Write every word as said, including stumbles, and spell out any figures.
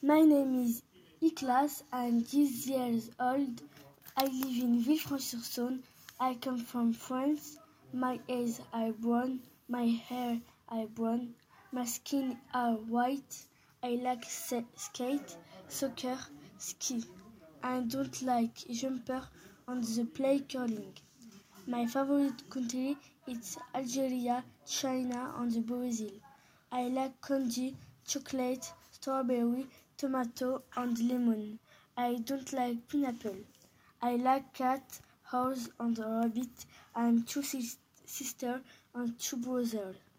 My name is Iklas. I'm six years old. I live in Villefranche-sur-Saône. I come from France. My eyes are brown. My hair are brown. My skin are white. I like skate, soccer, ski. I don't like jumper on the play curling. My favorite country is Algeria, China, and Brazil. I like candy, chocolate, strawberry, tomato, and lemon. I don't like pineapple. I like cat, horse, and rabbit, and two sis- sisters and two brothers.